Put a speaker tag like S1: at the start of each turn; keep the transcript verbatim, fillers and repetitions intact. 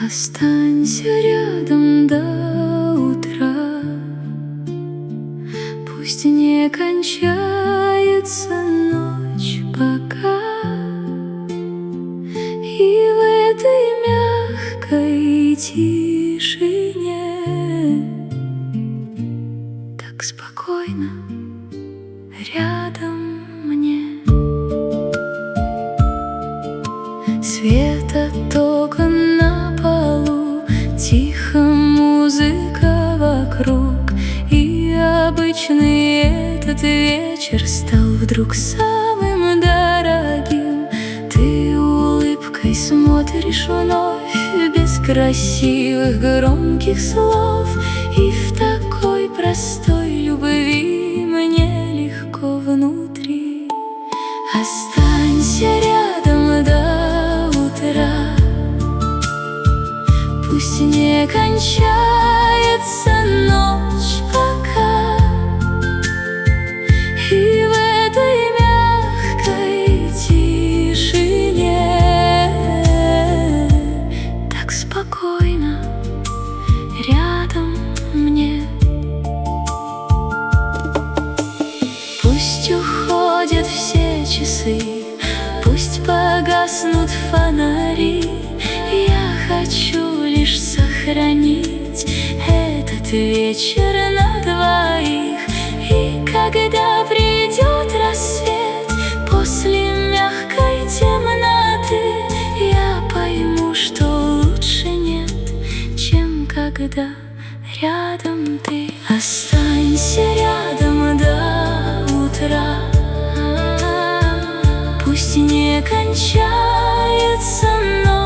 S1: Останься рядом до утра, пусть не кончается ночь пока. И в этой мягкой тишине так спокойно рядом мне. Свет от окон на полу, тихо музыка вокруг, и обычный этот вечер стал вдруг самым дорогим. Ты улыбкой смотришь вновь, без красивых громких слов, и в такой простой любви мне легко внутри. Останься рядом до утра, пусть не кончается ночь пока. И в этой мягкой тишине так спокойно рядом мне. Пусть уходят все часы, пусть погаснут фонари, я хочу лишь сохранить этот вечер на двоих. И когда придет рассвет после мягкой темноты, я пойму, что лучше нет, чем когда рядом ты. Останься рядом до утра, пусть не кончается ночь.